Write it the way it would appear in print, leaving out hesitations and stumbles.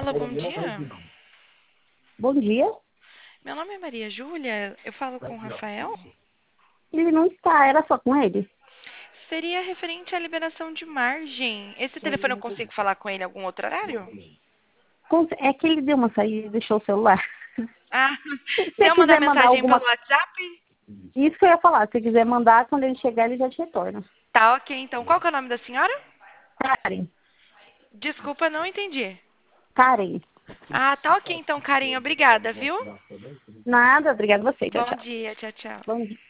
Alô, bom dia. Bom dia. Meu nome é Maria Júlia. Eu falo com o Rafael. Ele não está, era só com ele? Seria referente à liberação de margem. Esse telefone eu consigo falar com ele em algum outro horário? É que ele deu uma saída e deixou o celular. Ah, Se se você eu mandar quiser mandar mensagem pelo alguma... WhatsApp? Isso que eu ia falar. Se você quiser mandar, quando ele chegar, ele já te retorna. Tá, ok. Então, qual que é o nome da senhora? Karen. Desculpa, não entendi. Karen. Ah, tá ok então, carinho. Obrigada, viu? Nada, obrigada a você. Tchau, Bom tchau. dia. Tchau, tchau. Bom dia.